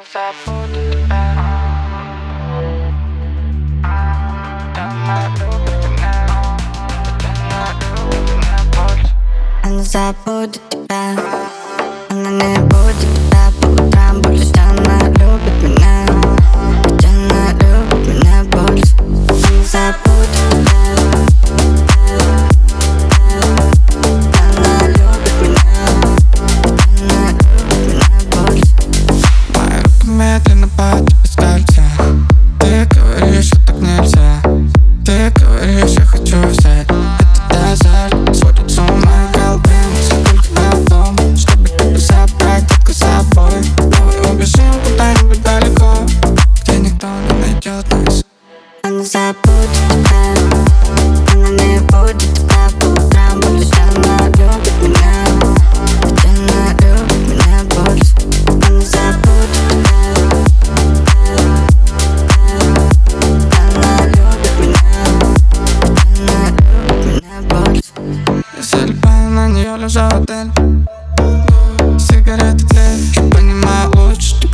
забуду тебя. Она любит меня, она любит меня больше. Она забудет тебя, она не будет тебя по утрам будить. Она любит меня, ведь она любит меня больше. Она забудет тебя, она любит меня, она любит меня больше. Мои руки медленно по тебе скользят. Ты говоришь, что так нельзя. Ты говоришь, я хочу взять этот азарт, сводит с ума колбин. Сколько тебя в дом, чтобы тебя забрать только с собой. Давай убежим куда-нибудь далеко, где никто не найдет нас. Она забудет тебя, она не будет тебя по утрам будить. Она любит меня, ведь она любит меня больше. Она забудет тебя, она любит меня, она любит меня больше. Я залипаю на нее, лежа в отеле. Сигареты тлеют, я понимаю лучше.